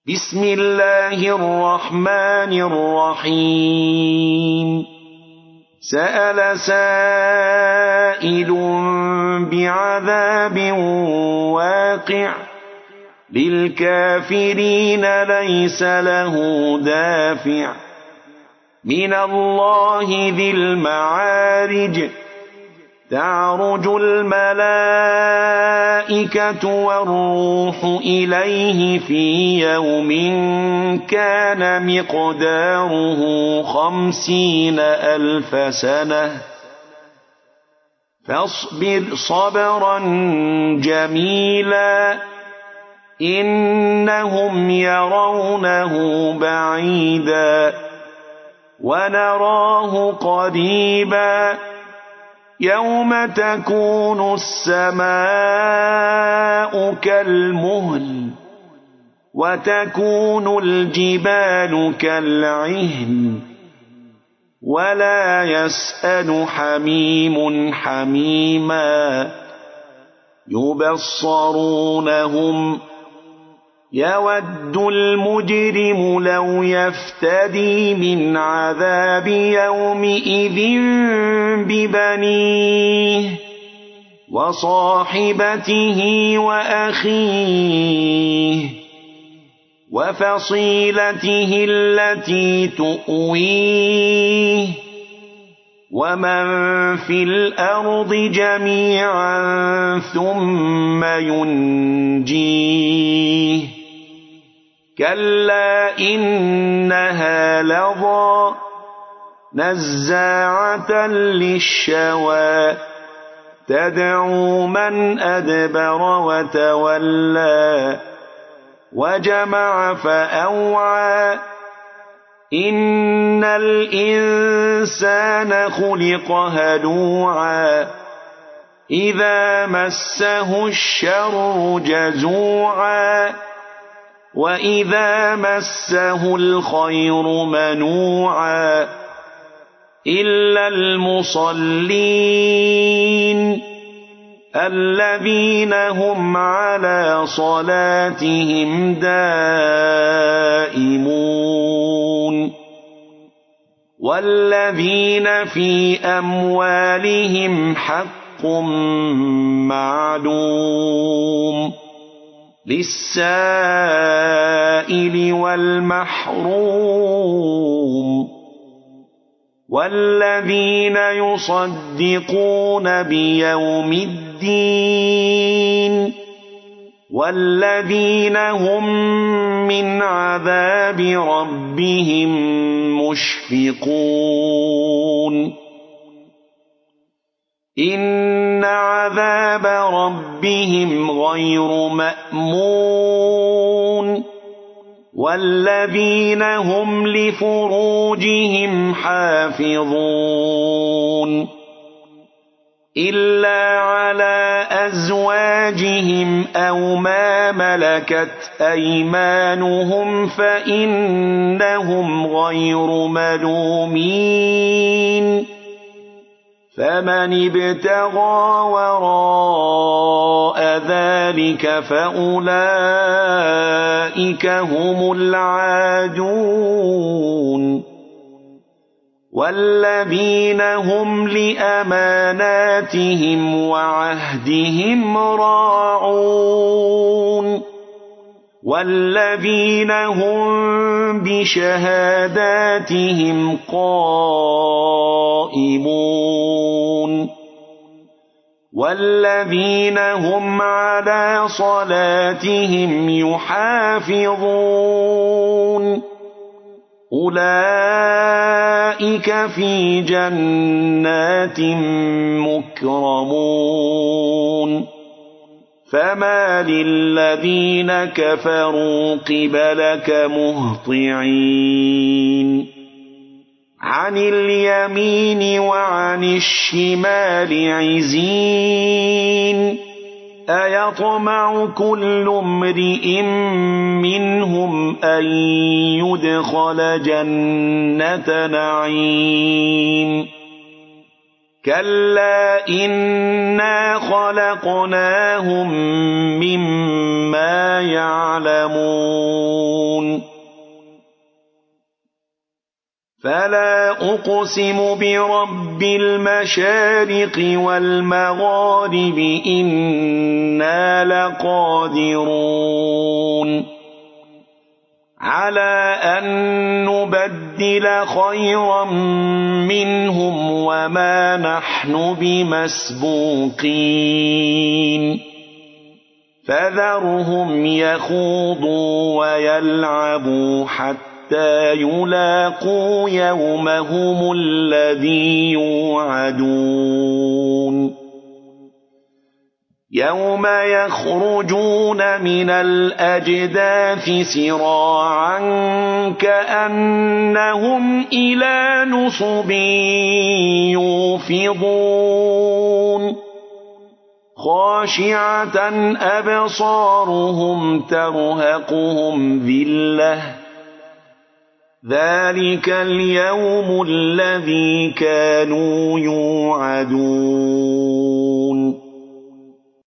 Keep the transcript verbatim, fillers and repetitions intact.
بسم الله الرحمن الرحيم سأل سائل بعذاب واقع للكافرين ليس له دافع من الله ذي المعارج تعرج الملائكة والروح إليه في يوم كان مقداره خمسين ألف سنة فاصبر صبرا جميلا إنهم يرونه بعيدا ونراه قريبا يوم تكون السماء كالمهل وتكون الجبال كالعهن ولا يسأل حميم حميما يبصرونهم يود المجرم لو يفتدي من عذاب يومئذ ببنيه وصاحبته وأخيه وفصيلته التي تؤويه ومن في الأرض جميعا ثم ينجيه كلا إنها لظى نزاعة للشوى تدعو من أدبر وتولى وجمع فأوعى إن الإنسان خلق هلوعا إذا مسه الشر جزوعا وإذا مسه الخير منوعا إلا المصلين الذين هم على صلاتهم دائمون والذين في أموالهم حق معلوم للسائل والمحروم والذين يصدقون بيوم الدين والذين هم من عذاب ربهم مشفقون إن عذاب ربهم غير مأمون والذين هم لفروجهم حافظون إلا على أزواجهم أو ما ملكت أيمانهم فإنهم غير ملومين فمن ابتغى وراء ذلك فأولئك هم العادون والذين هم لأماناتهم وعهدهم راعون والذين هم بشهاداتهم قائمون والذين هم على صلاتهم يحافظون أولئك في جنات مكرمون فما للذين كفروا قبلك مهطعين عن اليمين وعن الشمال عزين أيطمع كل امرئ منهم أن يدخل جنة نعيم كلا إنا خلقناهم مما يعلمون فلا أقسم برب المشارق والمغارب إنا لقادرون على أن نبدل خيرا منهم وما نحن بمسبوقين فذرهم يخوضوا ويلعبوا حتى يلاقوا يومهم الذي يوعدون يوم يخرجون من الأجداث سراعا كأنهم إلى نصب يوفضون خاشعة أبصارهم ترهقهم ذلة ذلك اليوم الذي كانوا يوعدون